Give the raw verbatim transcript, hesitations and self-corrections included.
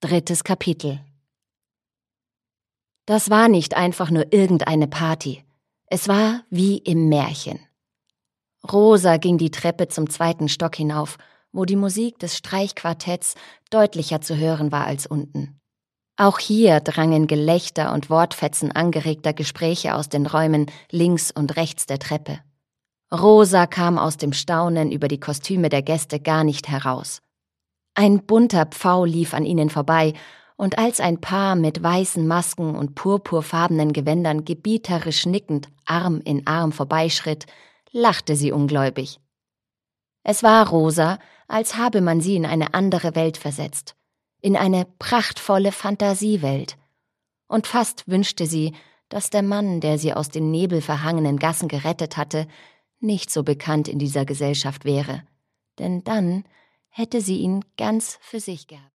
Drittes Kapitel. Das war nicht einfach nur irgendeine Party. Es war wie im Märchen. Rosa ging die Treppe zum zweiten Stock hinauf, wo die Musik des Streichquartetts deutlicher zu hören war als unten. Auch hier drangen Gelächter und Wortfetzen angeregter Gespräche aus den Räumen links und rechts der Treppe. Rosa kam aus dem Staunen über die Kostüme der Gäste gar nicht heraus. Ein bunter Pfau lief an ihnen vorbei, und als ein Paar mit weißen Masken und purpurfarbenen Gewändern gebieterisch nickend Arm in Arm vorbeischritt, lachte sie ungläubig. Es war Rosa, als habe man sie in eine andere Welt versetzt, in eine prachtvolle Fantasiewelt. Und fast wünschte sie, dass der Mann, der sie aus den nebelverhangenen Gassen gerettet hatte, nicht so bekannt in dieser Gesellschaft wäre, denn dann hätte sie ihn ganz für sich gehabt.